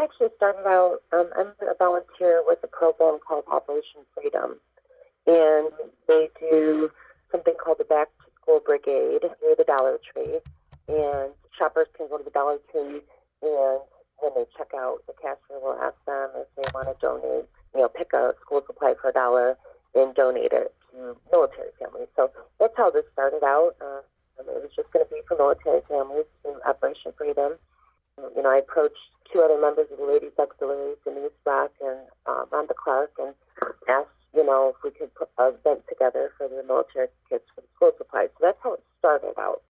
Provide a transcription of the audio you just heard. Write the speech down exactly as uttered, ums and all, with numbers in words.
actually started out, um, I'm a volunteer with a program called Operation Freedom, and they do something called the Back to School Brigade near the Dollar Tree, and shoppers can go to the Dollar Tree, and when they check out, the cashier will ask them if they want to donate, you know, pick a school supply for a dollar and donate it to military families. So that's how this started out. Uh, it was just going to be for military families through Operation Freedom. You know, I approached two other members of the Ladies Auxiliary, Denise Rock and uh, Rhonda Clark, and asked, you know, if we could put an event together for the military kids for the school supplies. So that's how it started out.